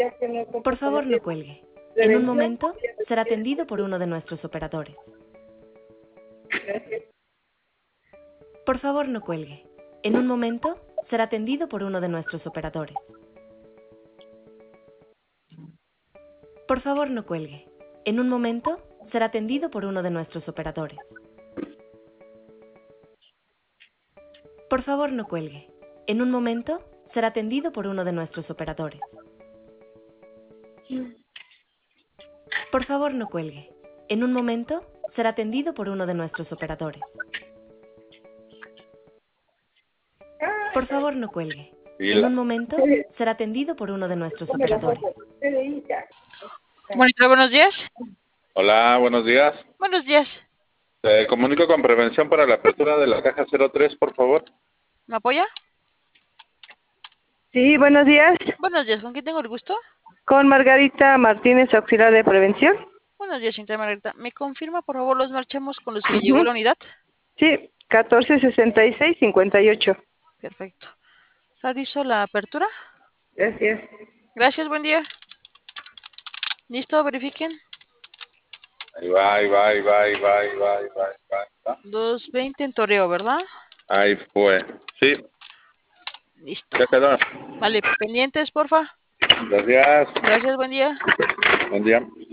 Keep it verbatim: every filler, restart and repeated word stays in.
Por favor, no cuelgue. En un momento será atendido por uno de nuestros operadores. Por favor, no cuelgue. En un momento será atendido por uno de nuestros operadores. Por favor, no cuelgue. En un momento será atendido por uno de nuestros operadores. Por favor, no cuelgue. En un momento será atendido por uno de nuestros operadores. Por favor, no cuelgue. En un momento será atendido por uno de nuestros operadores. Por favor, no cuelgue. En un momento será atendido por uno de nuestros operadores. Monitor, buenos días. Hola, buenos días. Buenos días. Te comunico con prevención para la apertura de la caja cero tres, por favor. ¿Me apoya? Sí, buenos días. Buenos días. ¿Con quién tengo el gusto? Con Margarita Martínez, auxiliar de prevención. Buenos días, señorita Margarita. ¿Me confirma, por favor, los marchamos con los que Uh-huh. llegó la unidad? Sí, catorce sesenta y seis cincuenta y ocho. Perfecto. Realizo la apertura. Gracias. Gracias, buen día. ¿Listo? Verifiquen. Ahí va, ahí va, ahí va, ahí va, ahí va, ahí va, ahí va, ahí va. doscientos veinte en toreo, ¿verdad? Ahí fue. Sí, Listo. ya quedó. Vale, pendientes, porfa. Gracias. Gracias, buen día. Buen día.